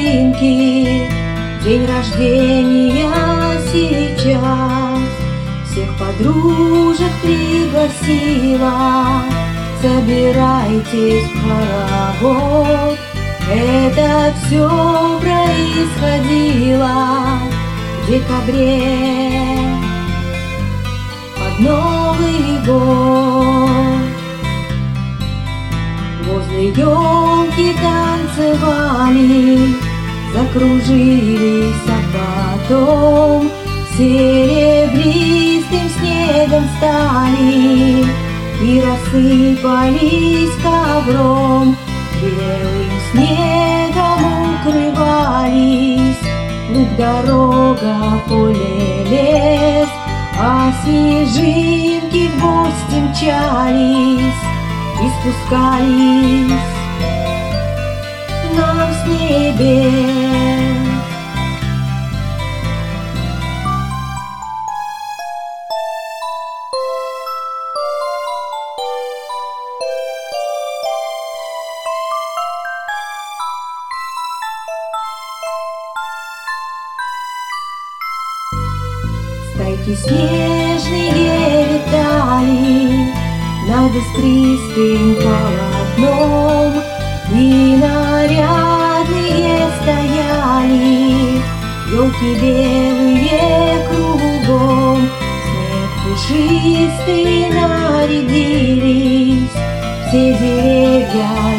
снежинки, день рождения сейчас. Всех подружек пригласила, собирайтесь в хоровод. Это все происходило в декабре под Новый год. Возле елки танцевали, закружились, а потом серебристым снегом стали и рассыпались ковром, белым снегом укрывались. Луг, дорога, поле, лес, а снежинки в гости мчались и спускались нам с небес. Стайки снежные летали над искристым полотном, и нарядные стояли елки белые кругом. Снег пушистый нарядились все деревья